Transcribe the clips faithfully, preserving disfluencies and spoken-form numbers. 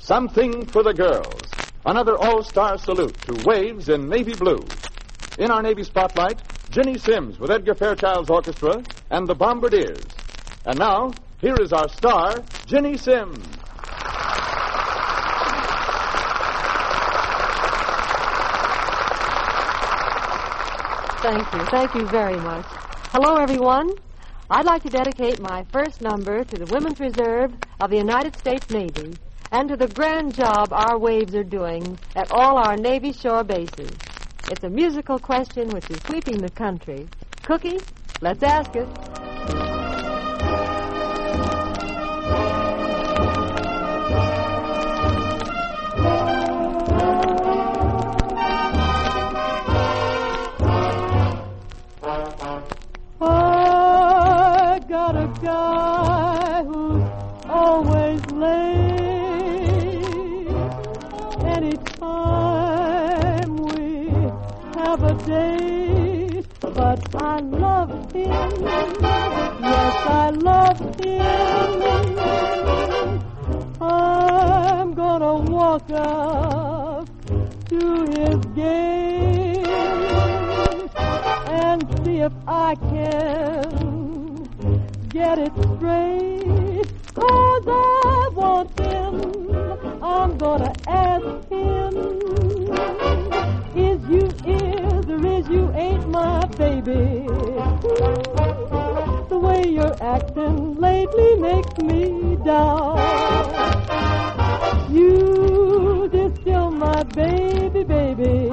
Something for the girls. Another all-star salute to Waves in navy blue. In our Navy Spotlight, Ginny Simms with Edgar Fairchild's orchestra and the Bombardiers. And now, here is our star, Ginny Simms. Thank you. Thank you very much. Hello, everyone. I'd like to dedicate my first number to the Women's Reserve of the United States Navy and to the grand job our waves are doing at all our Navy shore bases. It's a musical question which is sweeping the country. Cookie, let's ask it. I got a guy who's always late. Anytime we have a date, but I love him. Yes, I love him. I'm gonna walk up to his gate and see if I can get it straight. 'Cause I want him. I'm gonna ask him, is you is or is you ain't my baby? The way you're acting lately makes me doubt. You is still my baby, baby.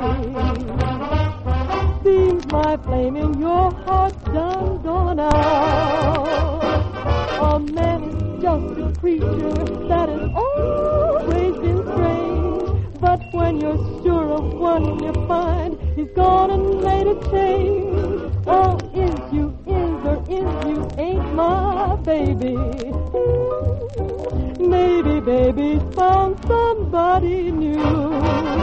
Seems my flame in your heart's done gone out. A man is just a creature that has always been strange. But when you're sure of one, you find he's gone and made a change. Oh, is you is or is you ain't my baby? Maybe baby's found somebody new.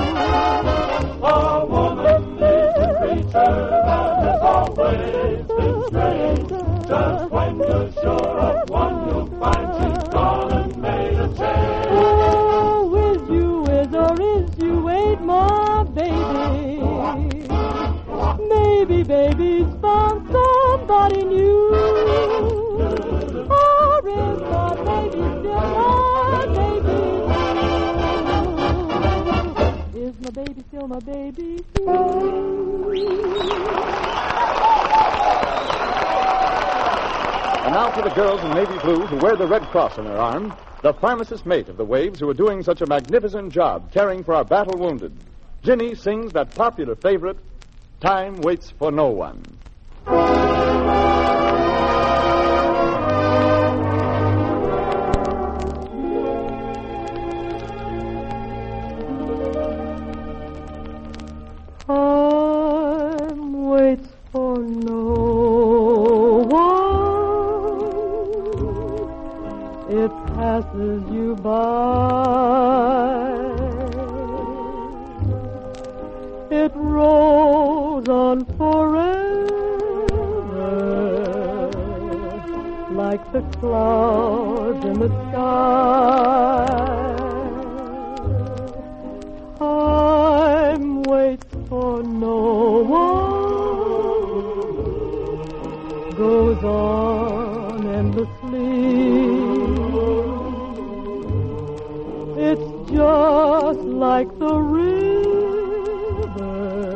A woman is a creature that has always been strange. Just when you're sure of one, you'll find she's gone and made a change. Oh, is you is or is you ain't my baby? Maybe baby's found somebody new. Or is my baby still my baby? Is my baby still my baby? And now for the girls in navy blue who wear the Red Cross on their arm, the pharmacist mate of the Waves who are doing such a magnificent job caring for our battle wounded. Ginny sings that popular favorite, Time Waits for No One. Time waits for no one. It passes you by. It rolls on forever, like the clouds in the sky. Time waits for no one, goes on endlessly. It's just like the river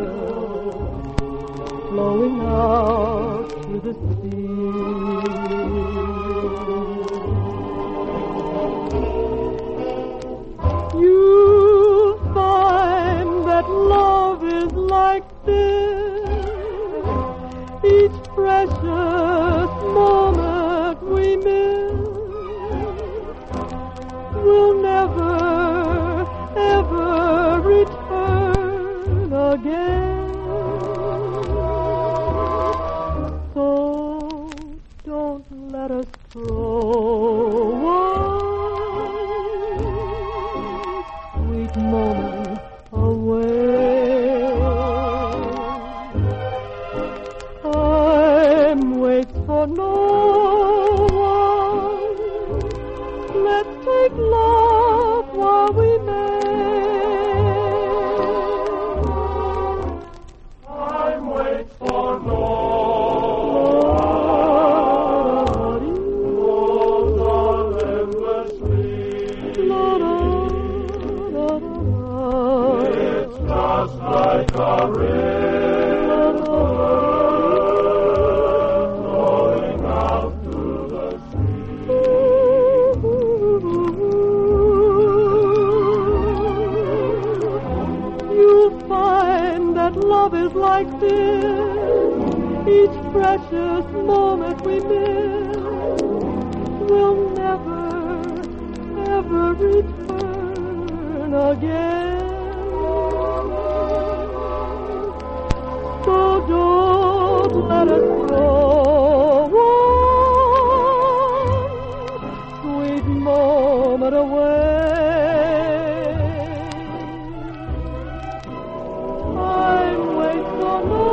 flowing out to the sea. You'll find that love is like this. Each precious moment we miss will never, ever return again. So don't let us throw away sweet moments away. Time waits for no one. Let's take love while we just like a river flowing out to the sea. You'll find that love is like this. Each precious moment we miss will never, ever return again. So don't let us throw one sweet moment away. Time waits on no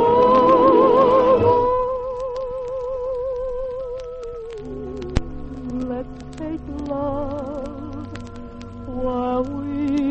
one. Let's take love while we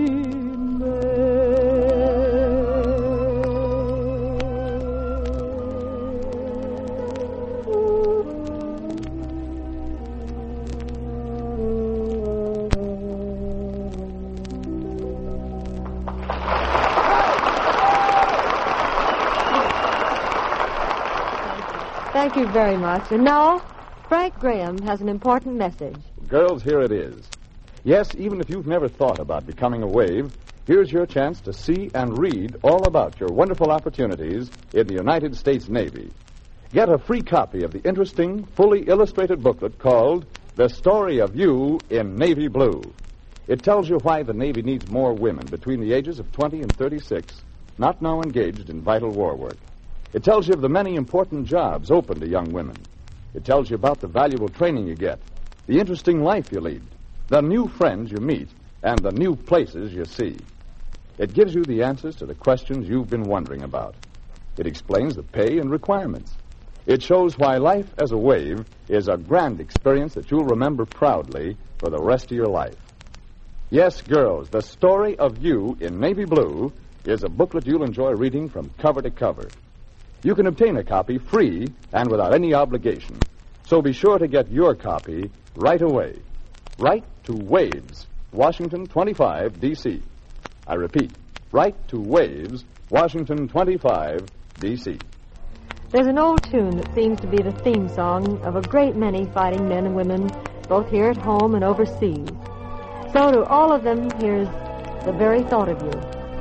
Thank you very much. And now, Frank Graham has an important message. Girls, here it is. Yes, even if you've never thought about becoming a wave, here's your chance to see and read all about your wonderful opportunities in the United States Navy. Get a free copy of the interesting, fully illustrated booklet called The Story of You in Navy Blue. It tells you why the Navy needs more women between the ages of twenty and thirty-six, not now engaged in vital war work. It tells you of the many important jobs open to young women. It tells you about the valuable training you get, the interesting life you lead, the new friends you meet, and the new places you see. It gives you the answers to the questions you've been wondering about. It explains the pay and requirements. It shows why life as a wave is a grand experience that you'll remember proudly for the rest of your life. Yes, girls, The Story of You in Navy Blue is a booklet you'll enjoy reading from cover to cover. You can obtain a copy free and without any obligation. So be sure to get your copy right away. Write to Waves, Washington twenty-five, D C I repeat, write to Waves, Washington twenty-five, D C There's an old tune that seems to be the theme song of a great many fighting men and women, both here at home and overseas. So to all of them, here's The Very Thought of You.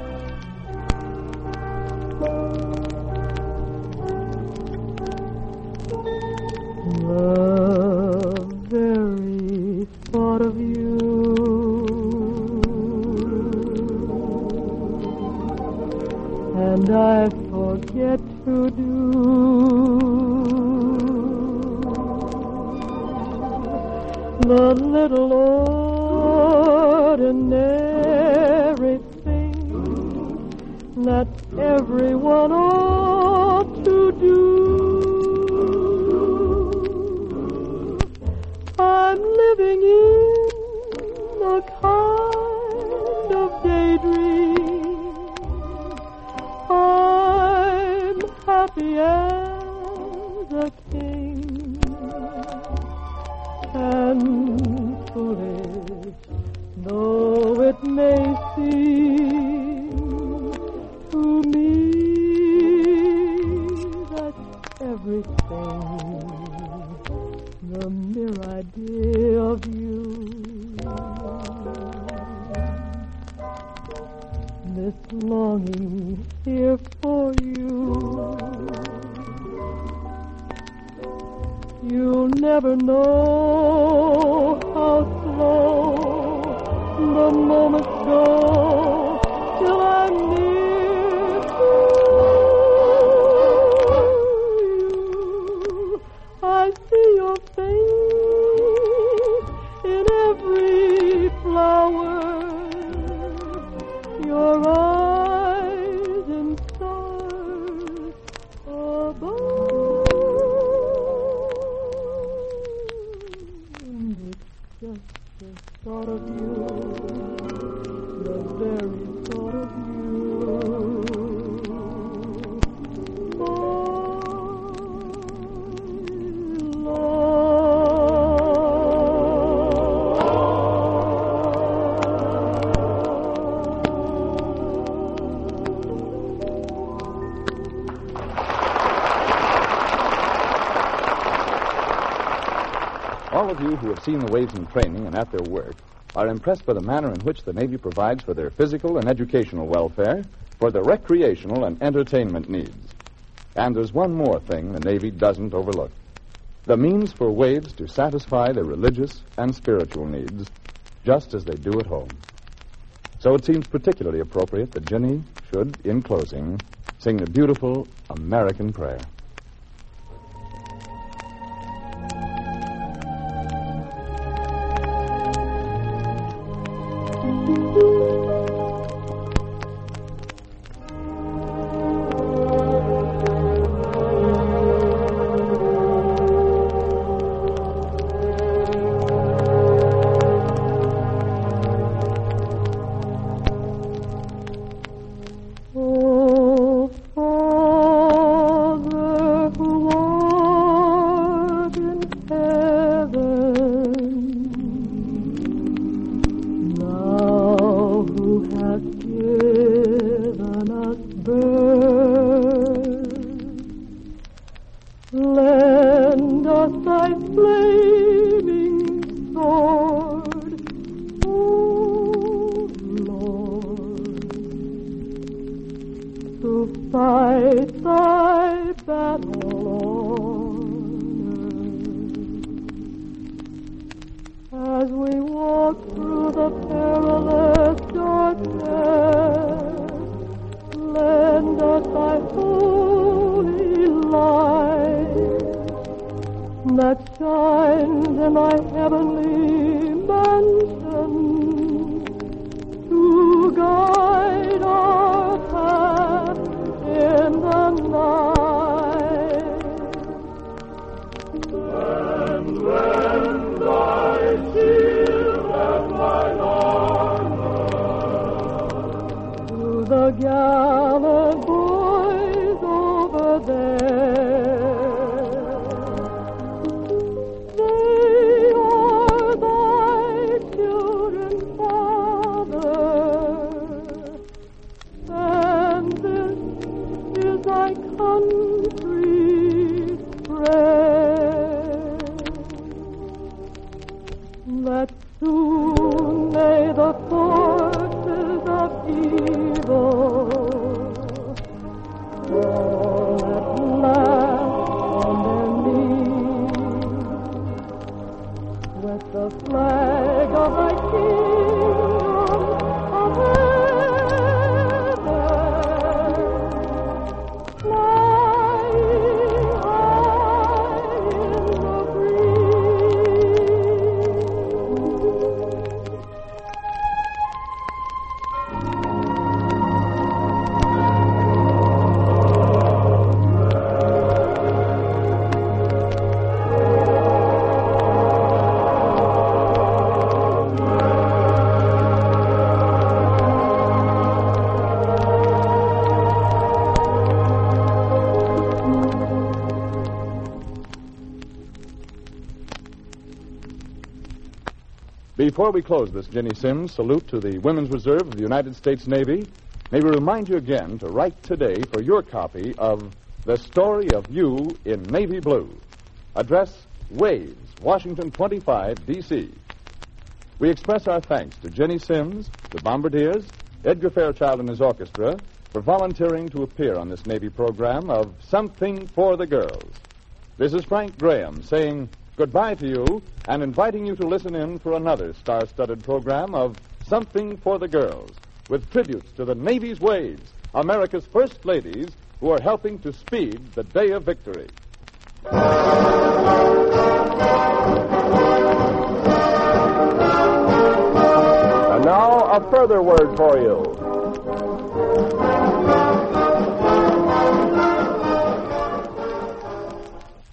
The very thought of you and I forget to do the little ordinary things that everyone ought to do. I'm living in a kind of daydream. I'm happy as a king and foolish though it may seem to me, that's everything. The mere idea of you, this longing here for you. You'll never know how slow the moments go till I'm near to you. I see your face in every flower, your eyes in stars above. And it's just the thought of you, the very thought of you. who have seen the Waves in training and at their work are impressed by the manner in which the Navy provides for their physical and educational welfare, for their recreational and entertainment needs. And there's one more thing the Navy doesn't overlook: the means for Waves to satisfy their religious and spiritual needs, just as they do at home. So it seems particularly appropriate that Ginny should, in closing, sing the beautiful American Prayer. Lend us thy flaming sword, O Lord, to fight thy battle on earth. As we walk through the perilous darkness, lend us thy holy light that shines in thy heavenly mansion to guide our path in the night. And when thy shield and thine armor To the gallant boys over there, they are thy children, Father, and this is thy country's prayer, that soon may the forces of evil fall at last on their knees, with the flag of thy kingdom of heaven flying high in the breeze. Before we close this Ginny Sims salute to the Women's Reserve of the United States Navy, may we remind you again to write today for your copy of The Story of You in Navy Blue. Address Waves, Washington twenty-five, D C We express our thanks to Ginny Sims, the Bombardiers, Edgar Fairchild and his orchestra for volunteering to appear on this Navy program of Something for the Girls. This is Frank Graham saying goodbye to you and inviting you to listen in for another star-studded program of Something for the Girls, with tributes to the Navy's Waves, America's first ladies who are helping to speed the day of victory. And now, a further word for you.